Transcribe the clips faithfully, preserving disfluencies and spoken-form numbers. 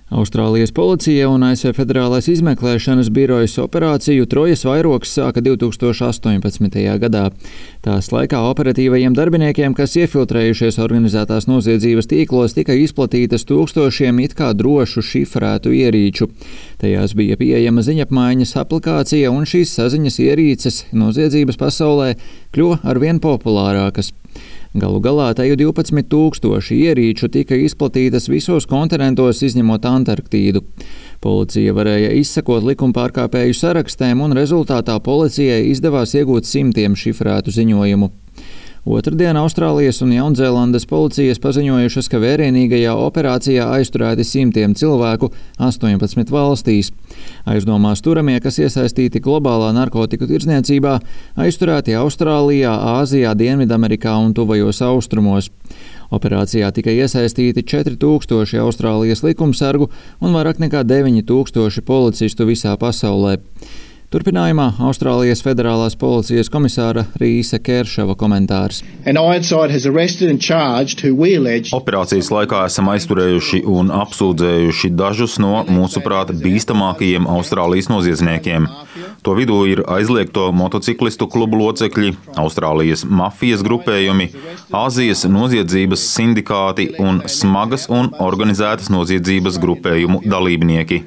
Austrālijas policija un A S V Federālais izmeklēšanas birojas operāciju Trojas vairogs sāka divi tūkstoši astoņpadsmitajā gadā. Tās laikā operatīvajiem darbiniekiem, kas iefiltrējušies organizētās noziedzības tīklos, tika izplatītas tūkstošiem it kā drošu šifrētu ierīču. Tajās bija pieejama ziņapmaiņas aplikācija, un šīs saziņas ierīces noziedzības pasaulē kļuva arvien populārākas. Galu galā teju divpadsmit tūkstoši ierīču tika izplatītas visos kontinentos, izņemot Antarktīdu. Policija varēja izsekot likumpārkāpēju sarakstiem, un rezultātā policijai izdevās iegūt simtiem šifrētu ziņojumu. Otradien Austrālijas un Jaunzēlandes policijas paziņojušas, ka vērienīgajā operācijā aizturēti simtiem cilvēku astoņpadsmit valstīs. Aizdomās turamie, kas iesaistīti globālā narkotiku tirdzniecībā, aizturēti Austrālijā, Āzijā, Dienvidamerikā un Tuvajos austrumos. Operācijā tika iesaistīti četri tūkstoši Austrālijas likumsargu un vairāk nekā deviņi tūkstoši policistu visā pasaulē. Turpinājumā Austrālijas federālās policijas komisāra Rīsa Keršava komentārs. Operācijas laikā esam aizturējuši un apsūdzējuši dažus no mūsuprāt bīstamākajiem Austrālijas noziedzniekiem. To vidū ir aizliegto motociklistu klubu locekļi, Austrālijas mafijas grupējumi, Āzijas noziedzības sindikāti un smagas un organizētas noziedzības grupējumu dalībnieki.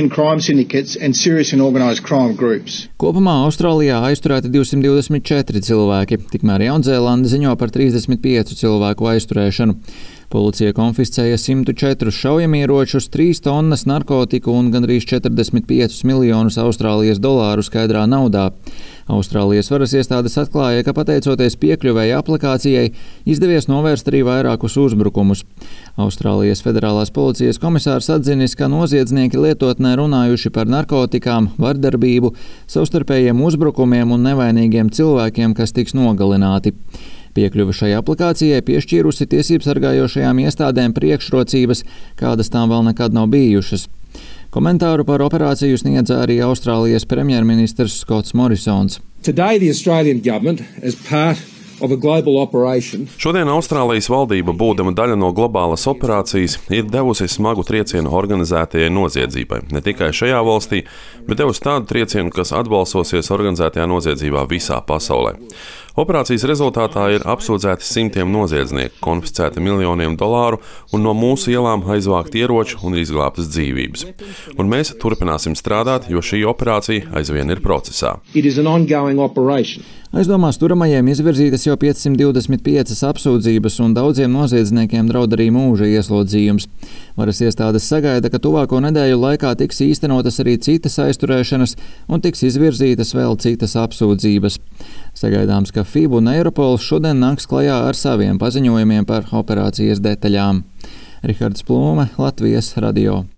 Kopumā Austrālijā aizturēti divsimt divdesmit četri cilvēki, tikmēr Jaunzēlande ziņo par trīsdesmit piecu cilvēku aizturēšanu. Policija konfiscēja simt četrus šaujamieročus, trīs tonnas narkotiku un gandrīz četrdesmit piecus miljonus Austrālijas dolāru skaidrā naudā. Austrālijas varas iestādes atklāja, ka pateicoties piekļuvēja aplikācijai, izdevies novērst arī vairākus uzbrukumus. Austrālijas federālās policijas komisārs atzinis, ka noziedznieki lietotnē runājuši par narkotikām, vardarbību, savstarpējiem uzbrukumiem un nevainīgiem cilvēkiem, kas tiks nogalināti. Piekļuva šai aplikācijai piešķīrusi tiesību sargājošajām iestādēm priekšrocības, kādas tām vēl nekad nav bijušas. Komentāru par operāciju sniedza arī Austrālijas premjerministrs Skots Morisons. Today the Australian government, as part Šodien Austrālijas valdība, būdama daļa no globālas operācijas, ir devusi smagu triecienu organizētajai noziedzībai. Ne tikai šajā valstī, bet devusi tādu triecienu, kas atbalsosies organizētajā noziedzībā visā pasaulē. Operācijas rezultātā ir apsūdzēti simtiem noziedznieku, konfiscēti miljoniem dolāru un no mūsu ielām aizvākt ieroči un izglābtas dzīvības. Un mēs turpināsim strādāt, jo šī operācija aizvien ir procesā. Aizdomās turamajiem izvirzītas jau piecsimt divdesmit piecas apsūdzības, un daudziem noziedzniekiem draud arī mūža ieslodzījums. Varas iestādes sagaida, ka tuvāko nedēļu laikā tiks īstenotas arī citas aizturēšanas un tiks izvirzītas vēl citas apsūdzības. Sagaidāms, ka F I B un Eiropols šodien nāks klajā ar saviem paziņojumiem par operācijas detaļām. Rihards Plūme, Latvijas radio.